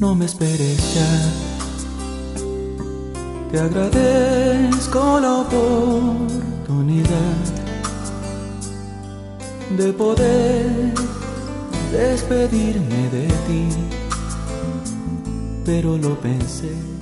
no me esperes ya. Te agradezco la oportunidad de poder despedirme de ti, pero lo pensé